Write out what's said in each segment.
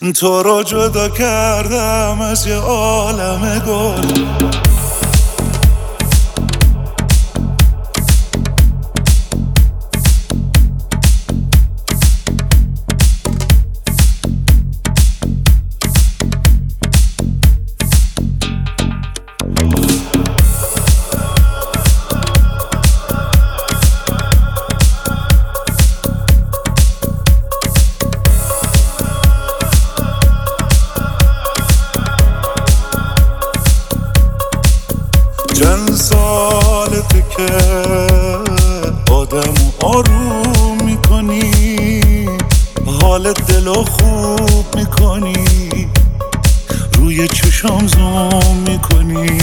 تو رو جدا کردم از یه عالم گل. چند سالته که آدم آروم میکنی، حال دلو خوب میکنی، روی چشام زوم میکنی.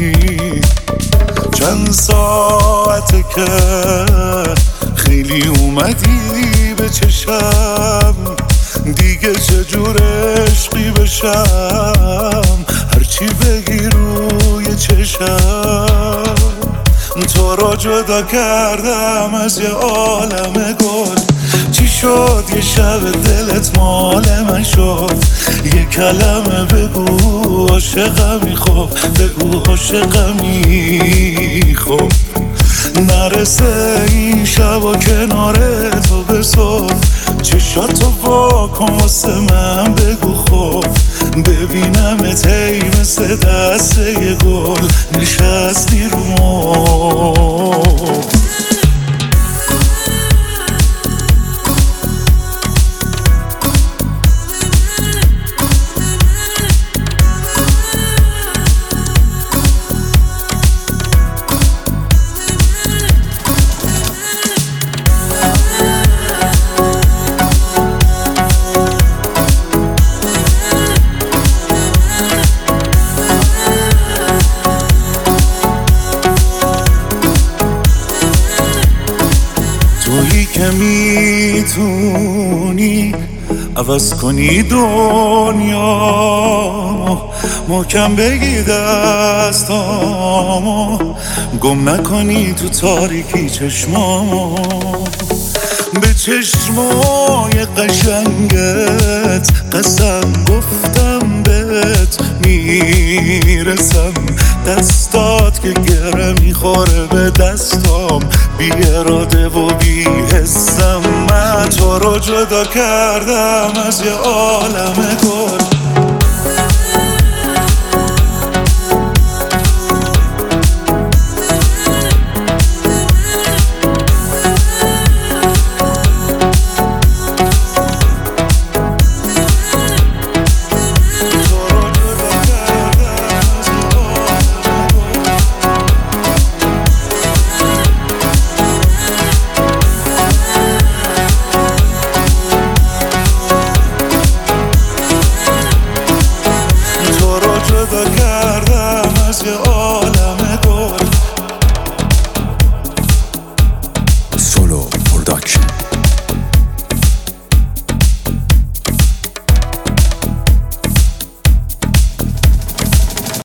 چند ساعته که خیلی اومدی به چشم، دیگه چجور عشقی بشم، هرچی بگی روی چشم. تو رو جدا کردم از یه عالم گل. چی شد یه شب دلت مال من شد؟ یه کلمه بگو عاشقمی، خب بگو عاشقمی، خب نرسه این شب و کنار تو به صبح. چشاتو واکن واسه من بگو خب، ببینمت ای مثل دست یه گل نشستی رو مبل. تویی که میتونی عوض کنی دنیامو، محکم بگی دستامو، گم نکنی تو تاریکی چشمامو. به چشمای قشنگت قسم گفتم بهت میرسم، دستات که گره میخوره به دستام، بی اراده و بی حسم. من تو رو جدا کردم از یه عالم گل. جدا کردم از یه عالم گل. سولو پروداکشن.